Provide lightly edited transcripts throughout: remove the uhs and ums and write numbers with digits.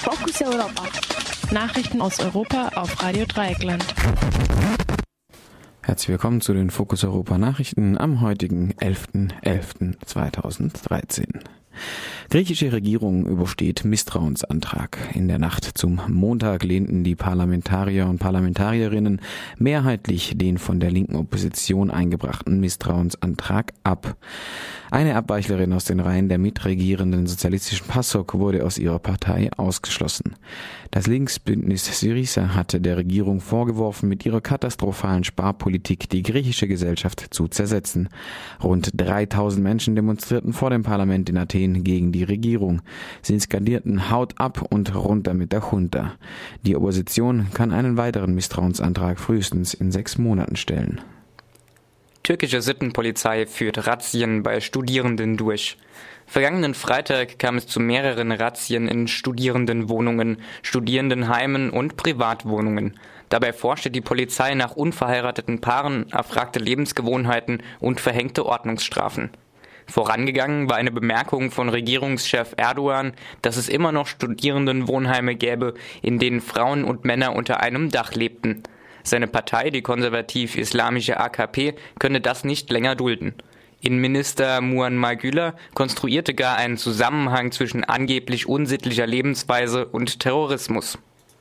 Fokus Europa. Nachrichten aus Europa auf Radio Dreieckland. Herzlich willkommen zu den Fokus Europa Nachrichten am heutigen 11.11.2013. Griechische Regierung übersteht Misstrauensantrag. In der Nacht zum Montag lehnten die Parlamentarier und Parlamentarierinnen mehrheitlich den von der linken Opposition eingebrachten Misstrauensantrag ab. Eine Abweichlerin aus den Reihen der mitregierenden sozialistischen PASOK wurde aus ihrer Partei ausgeschlossen. Das Linksbündnis Syriza hatte der Regierung vorgeworfen, mit ihrer katastrophalen Sparpolitik die griechische Gesellschaft zu zersetzen. Rund 3000 Menschen demonstrierten vor dem Parlament in Athen gegen die Regierung. Sie skandierten „Haut ab und runter mit der Junta". Die Opposition kann einen weiteren Misstrauensantrag frühestens in 6 Monaten stellen. Türkische Sittenpolizei führt Razzien bei Studierenden durch. Vergangenen Freitag kam es zu mehreren Razzien in Studierendenwohnungen, Studierendenheimen und Privatwohnungen. Dabei forschte die Polizei nach unverheirateten Paaren, erfragte Lebensgewohnheiten und verhängte Ordnungsstrafen. Vorangegangen war eine Bemerkung von Regierungschef Erdogan, dass es immer noch Studierendenwohnheime gäbe, in denen Frauen und Männer unter einem Dach lebten. Seine Partei, die konservativ-islamische AKP, könne das nicht länger dulden. Innenminister Muammer Güler konstruierte gar einen Zusammenhang zwischen angeblich unsittlicher Lebensweise und Terrorismus.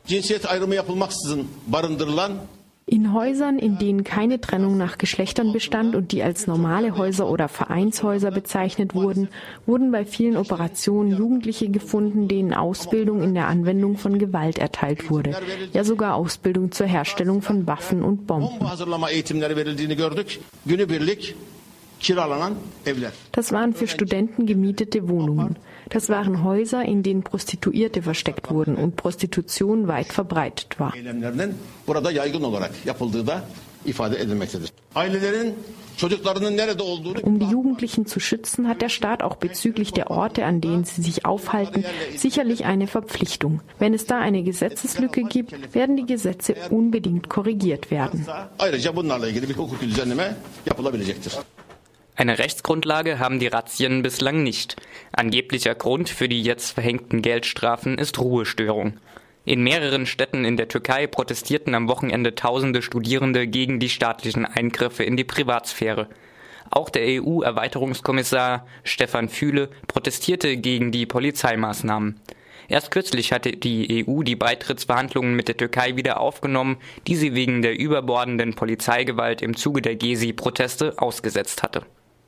In Häusern, in denen keine Trennung nach Geschlechtern bestand und die als normale Häuser oder Vereinshäuser bezeichnet wurden, wurden bei vielen Operationen Jugendliche gefunden, denen Ausbildung in der Anwendung von Gewalt erteilt wurde, ja sogar Ausbildung zur Herstellung von Waffen und Bomben. Das waren für Studenten gemietete Wohnungen. Das waren Häuser, in denen Prostituierte versteckt wurden und Prostitution weit verbreitet war. Um die Jugendlichen zu schützen, hat der Staat auch bezüglich der Orte, an denen sie sich aufhalten, sicherlich eine Verpflichtung. Wenn es da eine Gesetzeslücke gibt, werden die Gesetze unbedingt korrigiert werden. Eine Rechtsgrundlage haben die Razzien bislang nicht. Angeblicher Grund für die jetzt verhängten Geldstrafen ist Ruhestörung. In mehreren Städten in der Türkei protestierten am Wochenende tausende Studierende gegen die staatlichen Eingriffe in die Privatsphäre. Auch der EU-Erweiterungskommissar Stefan Füle protestierte gegen die Polizeimaßnahmen. Erst kürzlich hatte die EU die Beitrittsverhandlungen mit der Türkei wieder aufgenommen, die sie wegen der überbordenden Polizeigewalt im Zuge der Gezi-Proteste ausgesetzt hatte.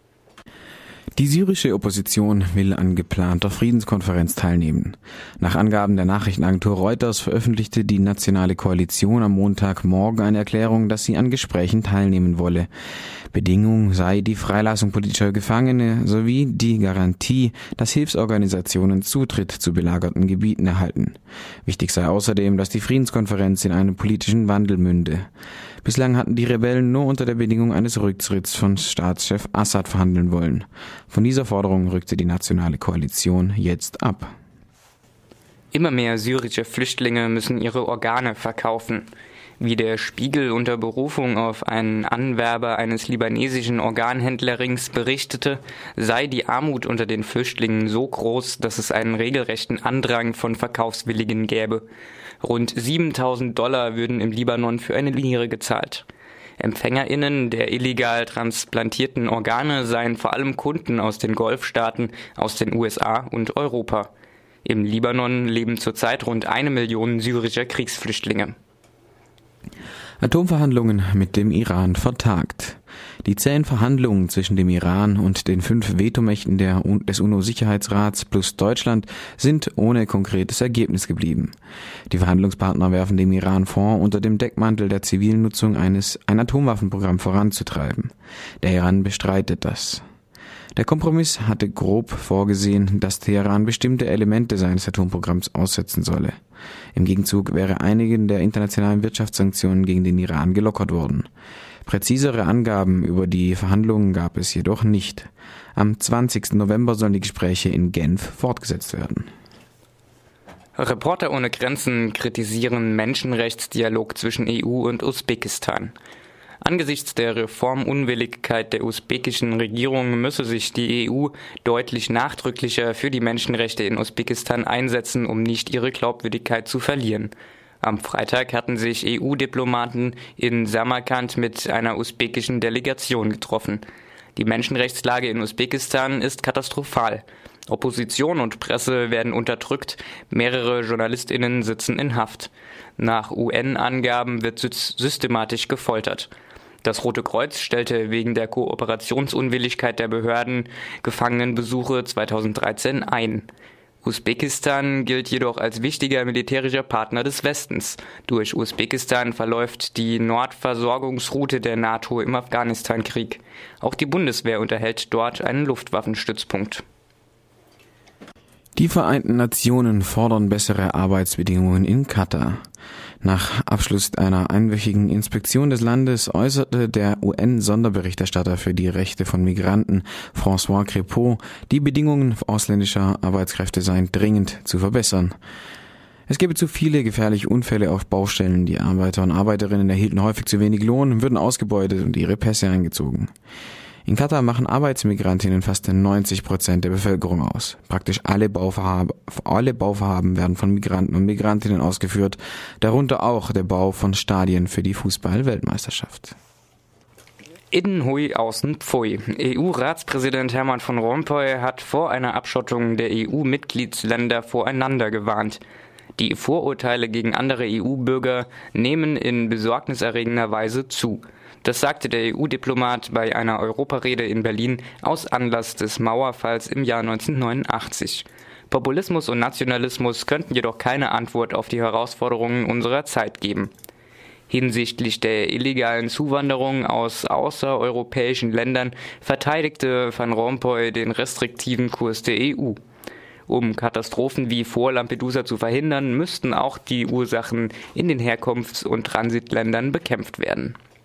Die syrische Opposition will an geplanter Friedenskonferenz teilnehmen. Nach Angaben der Nachrichtenagentur Reuters veröffentlichte die Nationale Koalition am Montagmorgen eine Erklärung, dass sie an Gesprächen teilnehmen wolle. Bedingung sei die Freilassung politischer Gefangene sowie die Garantie, dass Hilfsorganisationen Zutritt zu belagerten Gebieten erhalten. Wichtig sei außerdem, dass die Friedenskonferenz in einen politischen Wandel münde. Bislang hatten die Rebellen nur unter der Bedingung eines Rücktritts von Staatschef Assad verhandeln wollen. Von dieser Forderung rückte die Nationale Koalition jetzt ab. Immer mehr syrische Flüchtlinge müssen ihre Organe verkaufen. Wie der Spiegel unter Berufung auf einen Anwerber eines libanesischen Organhändlerrings berichtete, sei die Armut unter den Flüchtlingen so groß, dass es einen regelrechten Andrang von Verkaufswilligen gäbe. Rund $7.000 würden im Libanon für eine Niere gezahlt. EmpfängerInnen der illegal transplantierten Organe seien vor allem Kunden aus den Golfstaaten, aus den USA und Europa. Im Libanon leben zurzeit rund 1 Million syrischer Kriegsflüchtlinge. Atomverhandlungen mit dem Iran vertagt. Die zähen Verhandlungen zwischen dem Iran und den 5 Vetomächten des UNO-Sicherheitsrats plus Deutschland sind ohne konkretes Ergebnis geblieben. Die Verhandlungspartner werfen dem Iran vor, unter dem Deckmantel der zivilen Nutzung ein Atomwaffenprogramm voranzutreiben. Der Iran bestreitet das. Der Kompromiss hatte grob vorgesehen, dass Teheran bestimmte Elemente seines Atomprogramms aussetzen solle. Im Gegenzug wäre einigen der internationalen Wirtschaftssanktionen gegen den Iran gelockert worden. Präzisere Angaben über die Verhandlungen gab es jedoch nicht. Am 20. November sollen die Gespräche in Genf fortgesetzt werden. Reporter ohne Grenzen kritisieren Menschenrechtsdialog zwischen EU und Usbekistan. Angesichts der Reformunwilligkeit der usbekischen Regierung müsse sich die EU deutlich nachdrücklicher für die Menschenrechte in Usbekistan einsetzen, um nicht ihre Glaubwürdigkeit zu verlieren. Am Freitag hatten sich EU-Diplomaten in Samarkand mit einer usbekischen Delegation getroffen. Die Menschenrechtslage in Usbekistan ist katastrophal. Opposition und Presse werden unterdrückt, mehrere JournalistInnen sitzen in Haft. Nach UN-Angaben wird systematisch gefoltert. Das Rote Kreuz stellte wegen der Kooperationsunwilligkeit der Behörden Gefangenenbesuche 2013 ein. Usbekistan gilt jedoch als wichtiger militärischer Partner des Westens. Durch Usbekistan verläuft die Nordversorgungsroute der NATO im Afghanistan-Krieg. Auch die Bundeswehr unterhält dort einen Luftwaffenstützpunkt. Die Vereinten Nationen fordern bessere Arbeitsbedingungen in Katar. Nach Abschluss einer einwöchigen Inspektion des Landes äußerte der UN-Sonderberichterstatter für die Rechte von Migranten, François Crépeau, die Bedingungen ausländischer Arbeitskräfte seien dringend zu verbessern. Es gebe zu viele gefährliche Unfälle auf Baustellen. Die Arbeiter und Arbeiterinnen erhielten häufig zu wenig Lohn, würden ausgebeutet und ihre Pässe eingezogen. In Katar machen Arbeitsmigrantinnen fast 90% der Bevölkerung aus. Praktisch alle Bauvorhaben werden von Migranten und Migrantinnen ausgeführt, darunter auch der Bau von Stadien für die Fußball-Weltmeisterschaft. Innen hui, außen pfui. EU-Ratspräsident Herman van Rompuy hat vor einer Abschottung der EU-Mitgliedsländer voreinander gewarnt. Die Vorurteile gegen andere EU-Bürger nehmen in besorgniserregender Weise zu. Das sagte der EU-Diplomat bei einer Europarede in Berlin aus Anlass des Mauerfalls im Jahr 1989. Populismus und Nationalismus könnten jedoch keine Antwort auf die Herausforderungen unserer Zeit geben. Hinsichtlich der illegalen Zuwanderung aus außereuropäischen Ländern verteidigte Van Rompuy den restriktiven Kurs der EU. Um Katastrophen wie vor Lampedusa zu verhindern, müssten auch die Ursachen in den Herkunfts- und Transitländern bekämpft werden.